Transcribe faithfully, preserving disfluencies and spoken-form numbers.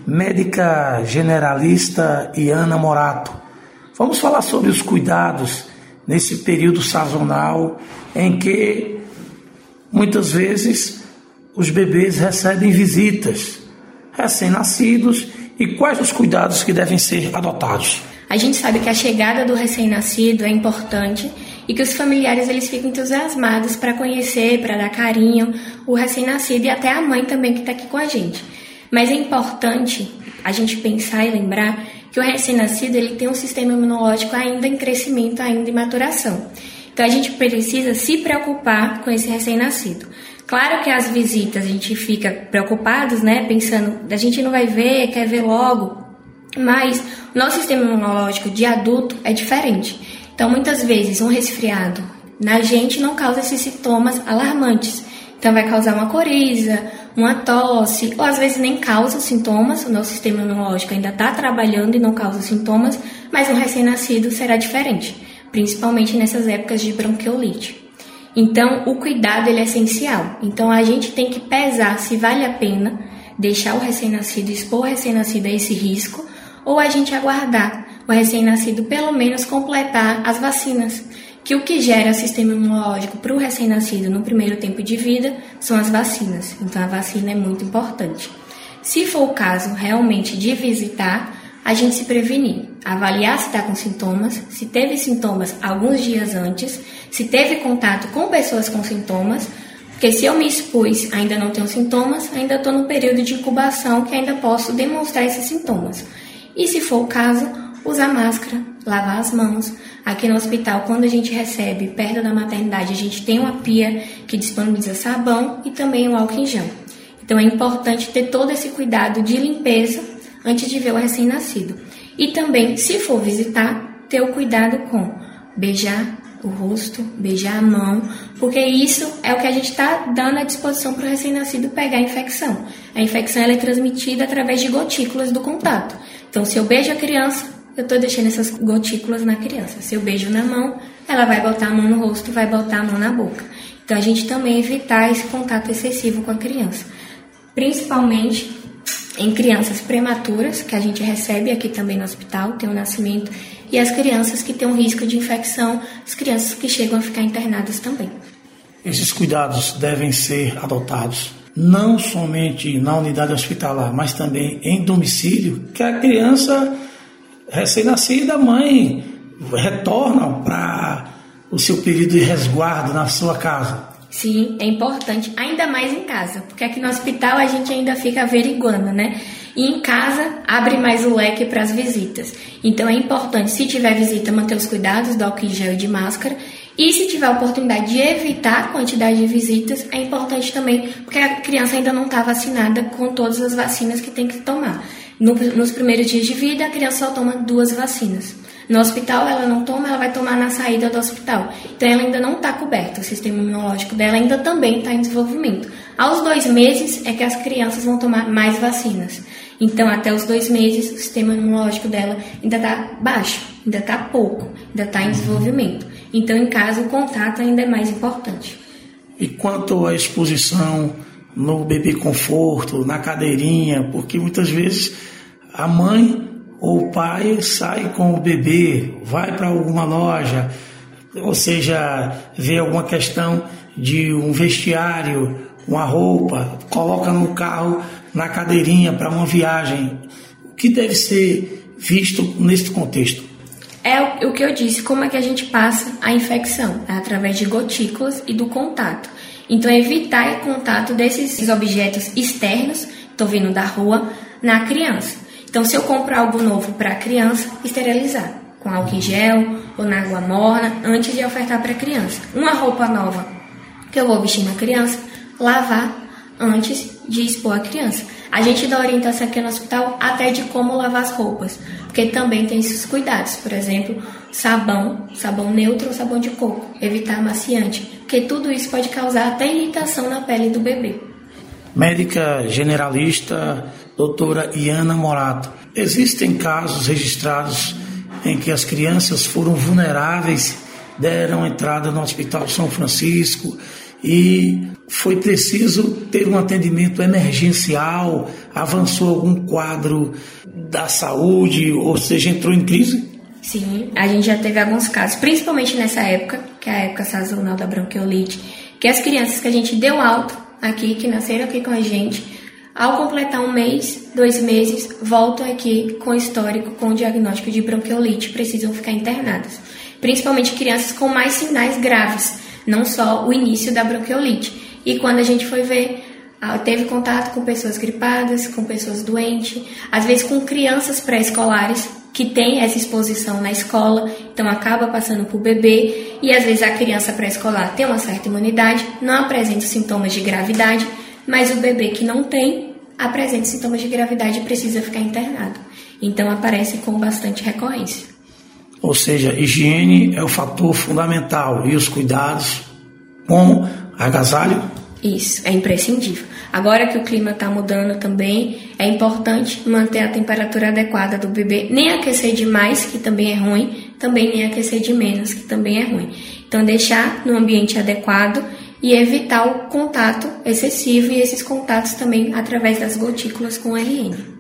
médica generalista Iana Morato. Vamos falar sobre os cuidados nesse período sazonal em que muitas vezes os bebês recebem visitas, recém-nascidos, e quais os cuidados que devem ser adotados. A gente sabe que a chegada do recém-nascido é importante e que os familiares eles ficam entusiasmados para conhecer, para dar carinho o recém-nascido e até a mãe também que está aqui com a gente. Mas é importante a gente pensar e lembrar que o recém-nascido ele tem um sistema imunológico ainda em crescimento, ainda em maturação. Então a gente precisa se preocupar com esse recém-nascido. Claro que as visitas a gente fica preocupados, né, pensando, a gente não vai ver, quer ver logo, mas o nosso sistema imunológico de adulto é diferente. Então muitas vezes um resfriado na gente não causa esses sintomas alarmantes. Então vai causar uma coriza, uma tosse, ou às vezes nem causa sintomas, o nosso sistema imunológico ainda está trabalhando e não causa sintomas, mas um recém-nascido será diferente, principalmente nessas épocas de bronquiolite. Então, o cuidado ele é essencial. Então, a gente tem que pesar se vale a pena deixar o recém-nascido, expor o recém-nascido a esse risco, ou a gente aguardar o recém-nascido pelo menos completar as vacinas, que o que gera sistema imunológico para o recém-nascido no primeiro tempo de vida são as vacinas. Então, a vacina é muito importante. Se for o caso realmente de visitar, a gente se prevenir, avaliar se está com sintomas, se teve sintomas alguns dias antes, se teve contato com pessoas com sintomas, porque se eu me expus ainda não tenho sintomas, ainda estou no período de incubação que ainda posso demonstrar esses sintomas. E se for o caso, usar máscara, lavar as mãos. Aqui no hospital, quando a gente recebe perto da maternidade, a gente tem uma pia que disponibiliza sabão e também o álcool em gel. Então é importante ter todo esse cuidado de limpeza antes de ver o recém-nascido. E também, se for visitar, ter o cuidado com beijar o rosto, beijar a mão, porque isso é o que a gente está dando à disposição para o recém-nascido pegar a infecção. A infecção ela é transmitida através de gotículas do contato. Então, se eu beijo a criança, eu estou deixando essas gotículas na criança. Se eu beijo na mão, ela vai botar a mão no rosto, vai botar a mão na boca. Então, a gente também evitar esse contato excessivo com a criança. Principalmente em crianças prematuras, que a gente recebe aqui também no hospital, tem o nascimento, e as crianças que têm um risco de infecção, as crianças que chegam a ficar internadas também. Esses cuidados devem ser adotados não somente na unidade hospitalar, mas também em domicílio, que a criança recém-nascida, a mãe retorna para o seu período de resguardo na sua casa. Sim, é importante, ainda mais em casa, porque aqui no hospital a gente ainda fica averiguando, né? E em casa abre mais o leque para as visitas. Então é importante, se tiver visita, manter os cuidados do álcool em gel e de máscara. E se tiver a oportunidade de evitar a quantidade de visitas, é importante também, porque a criança ainda não está vacinada com todas as vacinas que tem que tomar. No, nos primeiros dias de vida, a criança só toma duas vacinas. No hospital, ela não toma, ela vai tomar na saída do hospital. Então, ela ainda não está coberta. O sistema imunológico dela ainda também está em desenvolvimento. Aos dois meses é que as crianças vão tomar mais vacinas. Então, até os dois meses, o sistema imunológico dela ainda está baixo, ainda está pouco, ainda está em desenvolvimento. Então, em casa, o contato ainda é mais importante. E quanto à exposição no bebê conforto, na cadeirinha, porque muitas vezes a mãe ou o pai sai com o bebê, vai para alguma loja, ou seja, vê alguma questão de um vestiário, uma roupa, coloca no carro, na cadeirinha para uma viagem. O que deve ser visto nesse contexto? É o que eu disse, como é que a gente passa a infecção? É através de gotículas e do contato. Então, evitar o contato desses objetos externos, estou vindo da rua, na criança. Então, se eu compro algo novo para a criança, esterilizar com álcool em gel ou na água morna antes de ofertar para a criança. Uma roupa nova que eu vou vestir na criança, lavar antes de expor a criança. A gente dá orientação aqui no hospital até de como lavar as roupas, porque também tem esses cuidados. Por exemplo, sabão, sabão neutro ou sabão de coco, evitar amaciante, porque tudo isso pode causar até irritação na pele do bebê. Médica generalista, doutora Iana Morato, existem casos registrados em que as crianças foram vulneráveis, deram entrada no Hospital São Francisco e foi preciso ter um atendimento emergencial? Avançou algum quadro da saúde, ou seja, entrou em crise? Sim, a gente já teve alguns casos, principalmente nessa época, que é a época sazonal da bronquiolite, que as crianças que a gente deu alta aqui, que nasceram aqui com a gente, ao completar um mês, dois meses, voltam aqui com histórico, com diagnóstico de bronquiolite, precisam ficar internadas. Principalmente crianças com mais sinais graves, não só o início da bronquiolite. E quando a gente foi ver, teve contato com pessoas gripadas, com pessoas doentes, às vezes com crianças pré-escolares que têm essa exposição na escola, então acaba passando para o bebê, e às vezes a criança pré-escolar tem uma certa imunidade, não apresenta sintomas de gravidade, mas o bebê que não tem apresenta sintomas de gravidade e precisa ficar internado. Então aparece com bastante recorrência. Ou seja, higiene é o fator fundamental e os cuidados com agasalho? Isso, é imprescindível. Agora que o clima está mudando também, é importante manter a temperatura adequada do bebê, nem aquecer demais, que também é ruim, também nem aquecer de menos, que também é ruim. Então deixar no ambiente adequado e evitar o contato excessivo, e esses contatos também através das gotículas com R N.